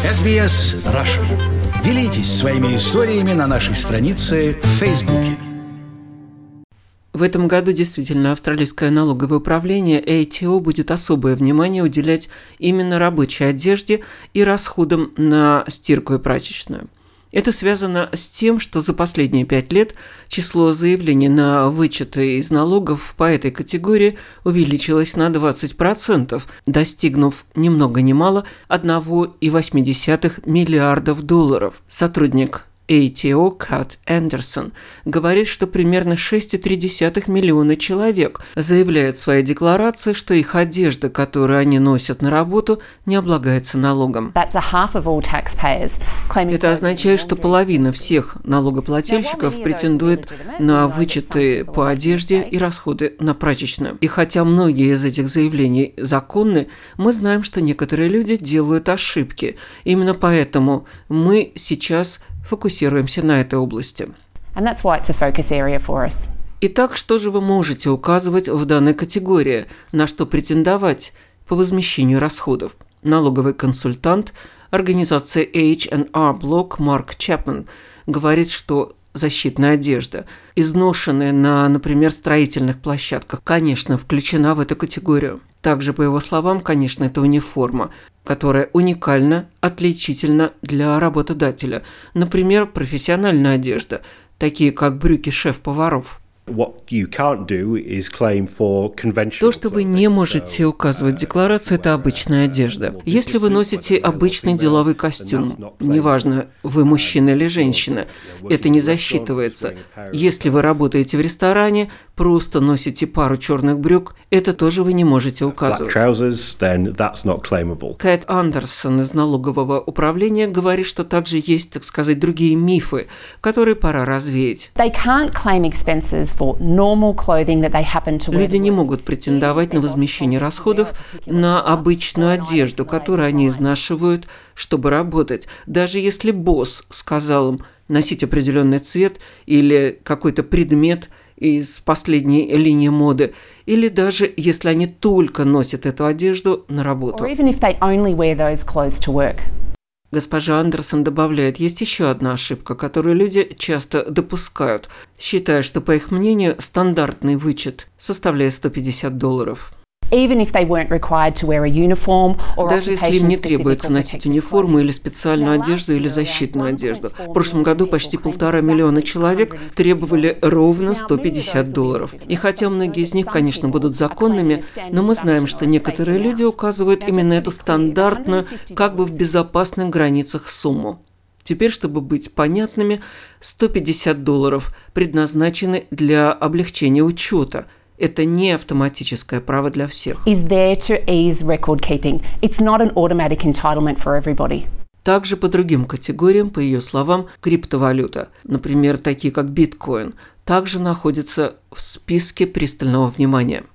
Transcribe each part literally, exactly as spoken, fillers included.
эс би эс Russian. Делитесь своими историями на нашей странице в Фейсбуке. В этом году действительно австралийское налоговое управление эй ти о будет особое внимание уделять именно рабочей одежде и расходам на стирку и прачечную. Это связано с тем, что за последние пять лет число заявлений на вычеты из налогов по этой категории увеличилось на двадцать процентов, достигнув ни много ни мало одна целая восемь десятых миллиардов долларов. Сотрудник эй ти о Кэт Андерсон говорит, что примерно шесть целых три десятых миллиона человек заявляют в своей декларации, что их одежда, которую они носят на работу, не облагается налогом. Это означает, что половина всех налогоплательщиков претендует на вычеты по одежде и расходы на прачечную. И хотя многие из этих заявлений законны, мы знаем, что некоторые люди делают ошибки. Именно поэтому мы сейчас фокусируемся на этой области. Итак, что же вы можете указывать в данной категории, на что претендовать по возмещению расходов? Налоговый консультант организации эйч энд ар Block Марк Чепман говорит, что защитная одежда, изношенная на, например, строительных площадках, конечно, включена в эту категорию. Также, по его словам, конечно, это униформа, которая уникальна, отличительна для работодателя. Например, профессиональная одежда, такие как брюки шеф-поваров. То, что вы не можете указывать в декларации, это обычная одежда. Если вы носите обычный деловой костюм, неважно, вы мужчина или женщина, это не засчитывается. Если вы работаете в ресторане, просто носите пару черных брюк, это тоже вы не можете указывать. Кэт Андерсон из налогового управления говорит, что также есть, так сказать, другие мифы, которые пора развеять. Люди не могут претендовать на возмещение расходов на обычную одежду, которую они изнашивают, чтобы работать. Даже если босс сказал им носить определенный цвет или какой-то предмет из последней линии моды, или даже если они только носят эту одежду на работу. Госпожа Андерсон добавляет, есть еще одна ошибка, которую люди часто допускают, считая, что, по их мнению, стандартный вычет составляет сто пятьдесят долларов. Даже если им не требуется носить униформу или специальную одежду или защитную одежду. В прошлом году почти полтора миллиона человек требовали ровно сто пятьдесят долларов. И хотя многие из них, конечно, будут законными, но мы знаем, что некоторые люди указывают именно эту стандартную, как бы в безопасных границах сумму. Теперь, чтобы быть понятными, сто пятьдесят долларов предназначены для облегчения учета. Это не автоматическое право для всех. Также по другим категориям, по ее словам, криптовалюта, например, такие как биткоин, также находятся в списке пристального внимания.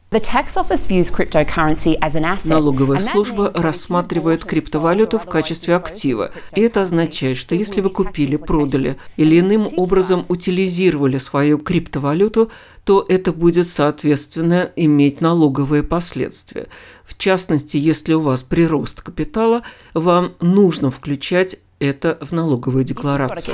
Налоговая служба рассматривает криптовалюту в качестве актива, и это означает, что если вы купили, продали или иным образом утилизировали свою криптовалюту, то это будет, соответственно, иметь налоговые последствия. В частности, если у вас прирост капитала, вам нужно включать это в налоговую декларацию.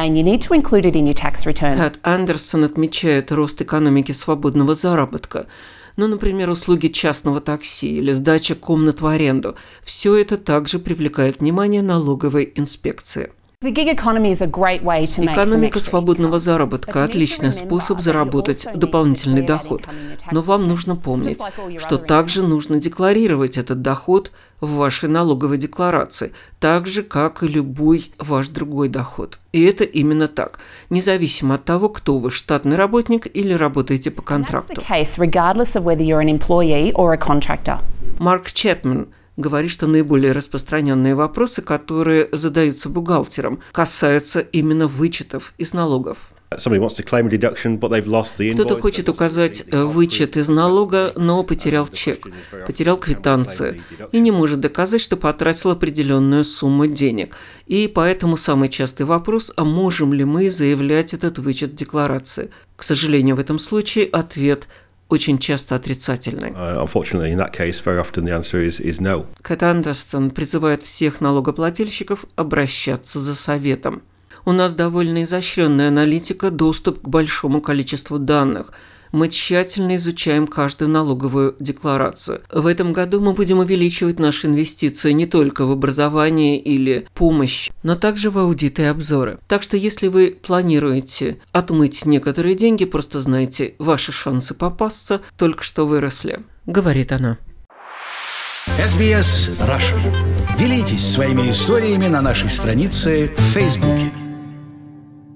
Кэт Андерсон отмечает рост экономики свободного заработка. Ну, например, услуги частного такси или сдача комнат в аренду. Все это также привлекает внимание налоговой инспекции. Экономика свободного заработка – отличный способ заработать дополнительный доход. Но вам нужно помнить, что также нужно декларировать этот доход в вашей налоговой декларации, так же, как и любой ваш другой доход. И это именно так, независимо от того, кто вы – штатный работник или работаете по контракту. Марк Чепман говорит, что наиболее распространенные вопросы, которые задаются бухгалтерам, касаются именно вычетов из налогов. Кто-то хочет указать вычет из налога, но потерял чек, потерял квитанцию и не может доказать, что потратил определенную сумму денег. И поэтому самый частый вопрос, а можем ли мы заявлять этот вычет в декларации? К сожалению, в этом случае ответ очень часто отрицательной. Uh, unfortunately, in that case, very often the answer is, is no. Кэт Андерсон призывает всех налогоплательщиков обращаться за советом. У нас довольно изощренная аналитика, доступ к большому количеству данных. Мы тщательно изучаем каждую налоговую декларацию. В этом году мы будем увеличивать наши инвестиции не только в образование или помощь, но также в аудиты и обзоры. Так что если вы планируете отмыть некоторые деньги, просто знайте, ваши шансы попасться только что выросли, говорит она. эс би эс Russian. Делитесь своими историями на нашей странице в Фейсбуке.